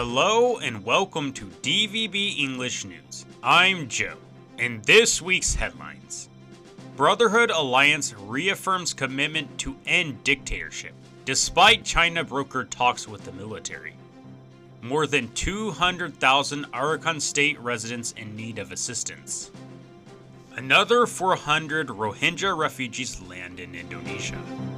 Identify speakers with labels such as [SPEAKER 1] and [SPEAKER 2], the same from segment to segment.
[SPEAKER 1] Hello and welcome to DVB English News. I'm Joe. In this week's headlines, Brotherhood Alliance reaffirms commitment to end dictatorship, despite China brokered talks with the military. More than 200,000 Arakan State residents in need of assistance. Another 400 Rohingya refugees land in Indonesia.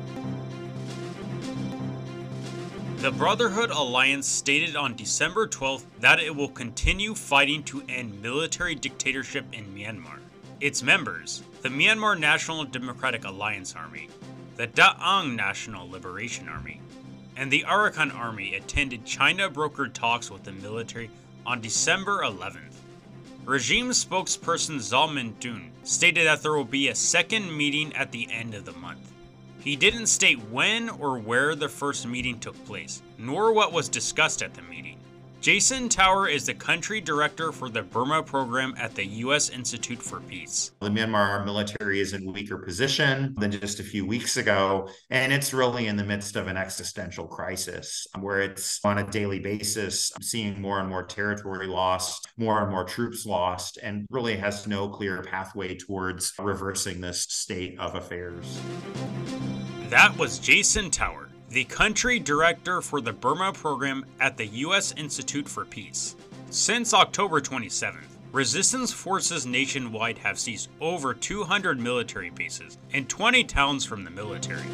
[SPEAKER 1] The Brotherhood Alliance stated on December 12th that it will continue fighting to end military dictatorship in Myanmar. Its members, the Myanmar National Democratic Alliance Army, the Da'ang National Liberation Army, and the Arakan Army attended China-brokered talks with the military on December 11th. Regime spokesperson Zaw Min Dun stated that there will be a second meeting at the end of the month. He didn't state when or where the first meeting took place, nor what was discussed at the meeting. Jason Tower is the country director for the Burma program at the U.S. Institute for Peace.
[SPEAKER 2] The Myanmar military is in a weaker position than just a few weeks ago, and it's really in the midst of an existential crisis where it's on a daily basis seeing more and more territory lost, more and more troops lost, and really has no clear pathway towards reversing this state of affairs.
[SPEAKER 1] That was Jason Tower, the country director for the Burma program at the U.S. Institute for Peace. Since October 27th, resistance forces nationwide have seized over 200 military bases and 20 towns from the military.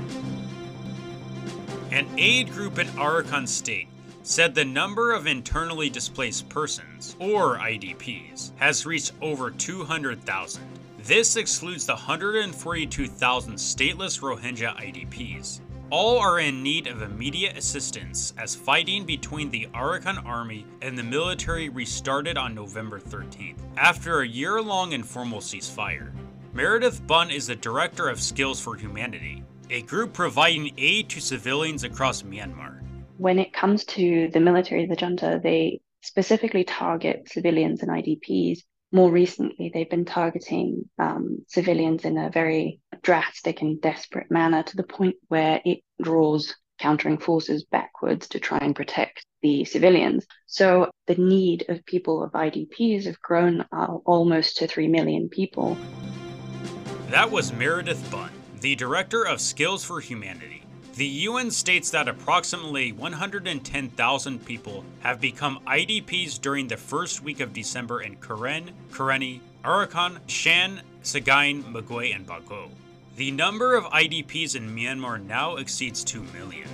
[SPEAKER 1] An aid group in Arakan State said the number of internally displaced persons, or IDPs, has reached over 200,000. This excludes the 142,000 stateless Rohingya IDPs. All are in need of immediate assistance as fighting between the Arakan Army and the military restarted on November 13th, after a year-long informal ceasefire. Meredith Bunn is the director of Skills for Humanity, a group providing aid to civilians across Myanmar.
[SPEAKER 3] When it comes to the military, the junta, they specifically target civilians and IDPs. More recently, they've been targeting civilians in a very drastic and desperate manner to the point where it draws countering forces backwards to try and protect the civilians. So the need of people of IDPs have grown almost to 3 million people.
[SPEAKER 1] That was Meredith Bunn, the director of Skills for Humanity. The UN states that approximately 110,000 people have become IDPs during the first week of December in Karen, Karenni, Arakan, Shan, Sagaing, Magway, and Bago. The number of IDPs in Myanmar now exceeds 2 million.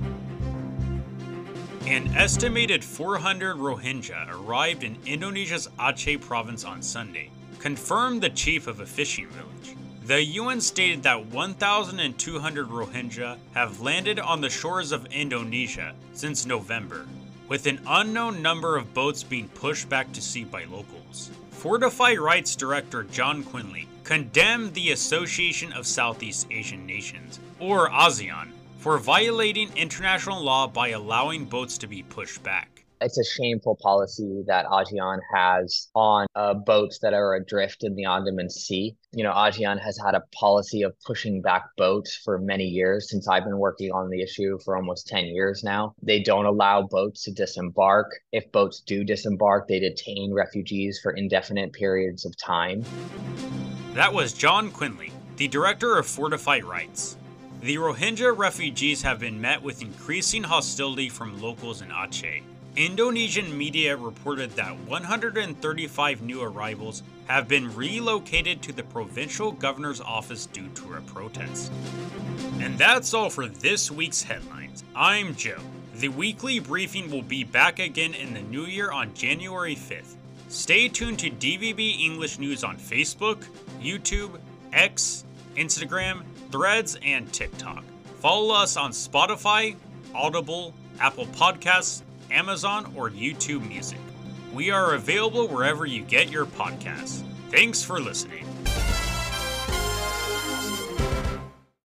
[SPEAKER 1] An estimated 400 Rohingya arrived in Indonesia's Aceh province on Sunday, confirmed the chief of a fishing village. The UN stated that 1,200 Rohingya have landed on the shores of Indonesia since November, with an unknown number of boats being pushed back to sea by locals. Fortify Rights Director John Quinley condemned the Association of Southeast Asian Nations, or ASEAN, for violating international law by allowing boats to be pushed back.
[SPEAKER 4] It's a shameful policy that ASEAN has on boats that are adrift in the Andaman Sea. You know, ASEAN has had a policy of pushing back boats for many years, since I've been working on the issue for almost 10 years now. They don't allow boats to disembark. If boats do disembark, they detain refugees for indefinite periods of time.
[SPEAKER 1] That was John Quinley, the director of Fortify Rights. The Rohingya refugees have been met with increasing hostility from locals in Aceh. Indonesian media reported that 135 new arrivals have been relocated to the provincial governor's office due to a protest. And that's all for this week's headlines. I'm Joe. The weekly briefing will be back again in the new year on January 5th. Stay tuned to DVB English News on Facebook, YouTube, X, Instagram, Threads, and TikTok. Follow us on Spotify, Audible, Apple Podcasts, Amazon, or YouTube Music. We are available wherever you get your podcasts. Thanks for listening.